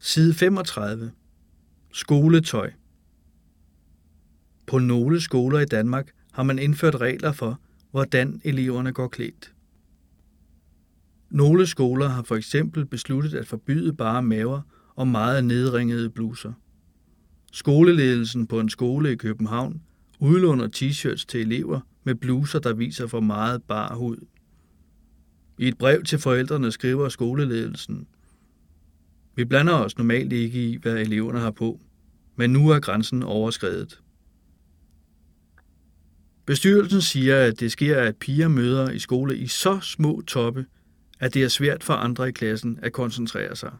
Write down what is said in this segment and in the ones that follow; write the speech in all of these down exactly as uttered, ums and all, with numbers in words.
Side femogtredive. Skoletøj. På nogle skoler i Danmark har man indført regler for, hvordan eleverne går klædt. Nogle skoler har for eksempel besluttet at forbyde bare maver og meget nedringede bluser. Skoleledelsen på en skole i København udlåner t-shirts til elever med bluser, der viser for meget bar hud. I et brev til forældrene skriver skoleledelsen: Vi blander os normalt ikke i, hvad eleverne har på, men nu er grænsen overskredet. Bestyrelsen siger, at det sker, at piger møder i skole i så små toppe, at det er svært for andre i klassen at koncentrere sig.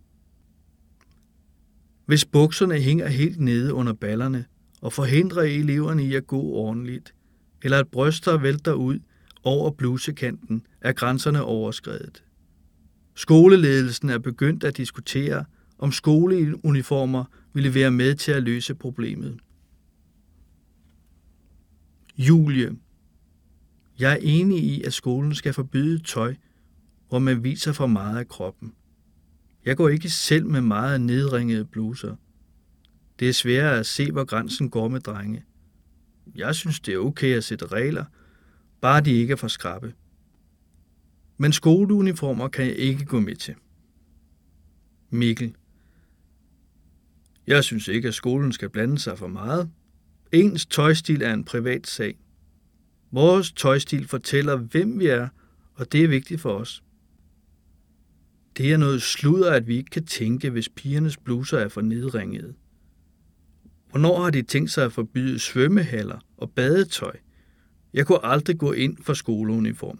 Hvis bukserne hænger helt nede under ballerne og forhindrer eleverne i at gå ordentligt, eller at bryster vælter ud over blusekanten, er grænserne overskredet. Skoleledelsen er begyndt at diskutere, om skoleuniformer ville være med til at løse problemet. Julie: Jeg er enig i, at skolen skal forbyde tøj, hvor man viser for meget af kroppen. Jeg går ikke selv med meget nedringede bluser. Det er sværere at se, hvor grænsen går med drenge. Jeg synes, det er okay at sætte regler, bare de ikke er for skrappe. Men skoleuniformer kan jeg ikke gå med til. Mikkel: Jeg synes ikke, at skolen skal blande sig for meget. Ens tøjstil er en privat sag. Vores tøjstil fortæller, hvem vi er, og det er vigtigt for os. Det er noget sludder, at vi ikke kan tænke, hvis pigernes bluser er for nedringede. Hvornår har de tænkt sig at forbyde svømmehaller og badetøj? Jeg kunne aldrig gå ind for skoleuniform.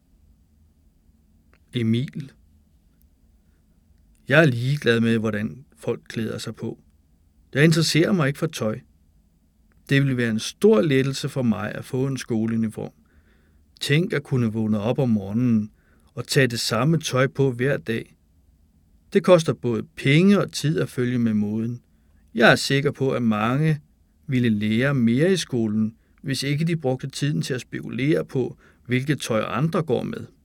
Emil: Jeg er ligeglad med, hvordan folk klæder sig på. Jeg interesserer mig ikke for tøj. Det ville være en stor lettelse for mig at få en skoleuniform. Tænk at kunne vågne op om morgenen og tage det samme tøj på hver dag. Det koster både penge og tid at følge med moden. Jeg er sikker på, at mange ville lære mere i skolen, hvis ikke de brugte tiden til at spekulere på, hvilket tøj andre går med.